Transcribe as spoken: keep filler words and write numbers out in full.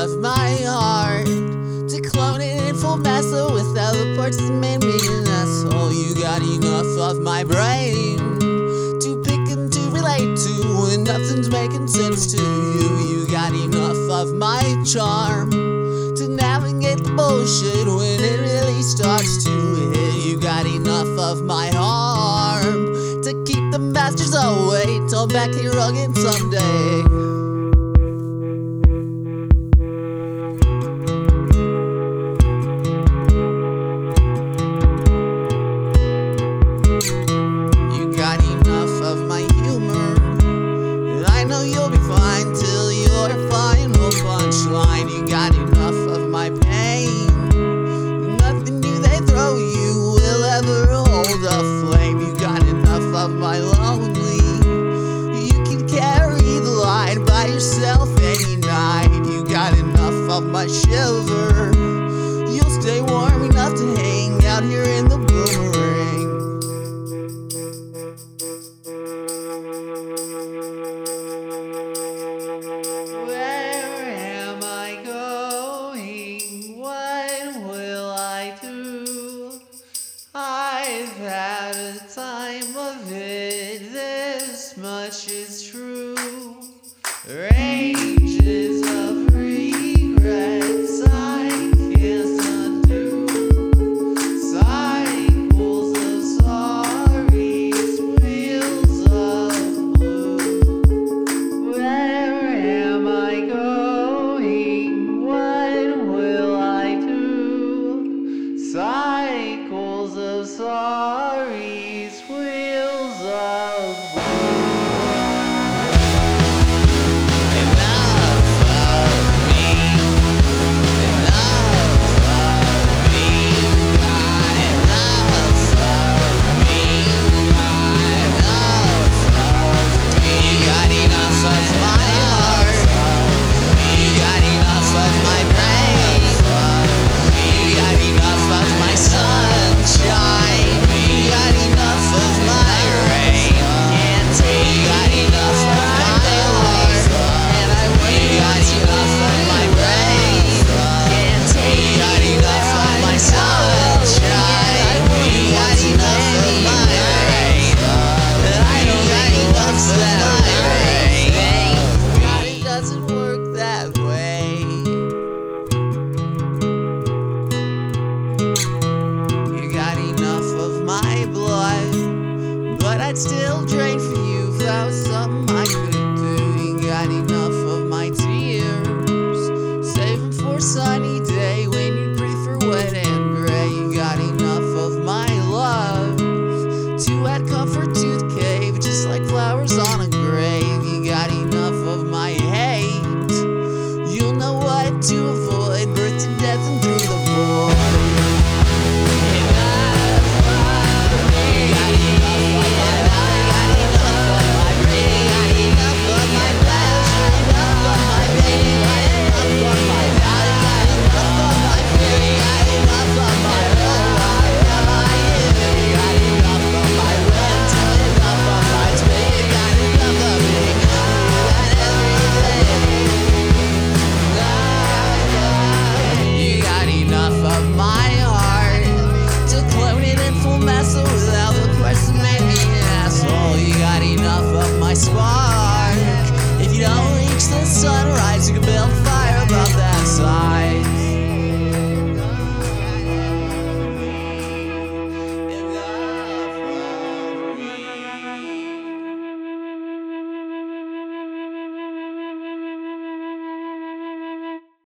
of my heart, to clone it in full master without the parts that made me an asshole. You got enough of my brain to pick and to relate to when nothing's making sense to you. You got enough of my charm to navigate the bullshit when it really starts to hit. You got enough of my harm to keep the masters away till back here again someday. You'll be fine till your final punchline. You got enough of my pain. Nothing new they throw you will ever hold a flame. You got enough of my lonely. You can carry the light by yourself any night. You got enough of my shiver. You'll stay warm enough to hang out here in the boomerang. I've had a time of it, this much is true. Ranges of regrets I can't undo. Cycles of sorries, wheels of blue. Where am I going? What will I do? Cycles of sorries, wheels of blue. Enough of me, enough of me, got enough of me, enough of me. You got enough of my heart, you got enough of my brain, you got enough of my sunshine, you got enough of my rain. Can't take, you got enough of my heart, and I wait. You got enough of my brain. Can't take, you got enough of my sunshine, you got enough of my rain, and I don't got enough of my rain. God, it doesn't work that way. You got enough of my blood, but I'd still drain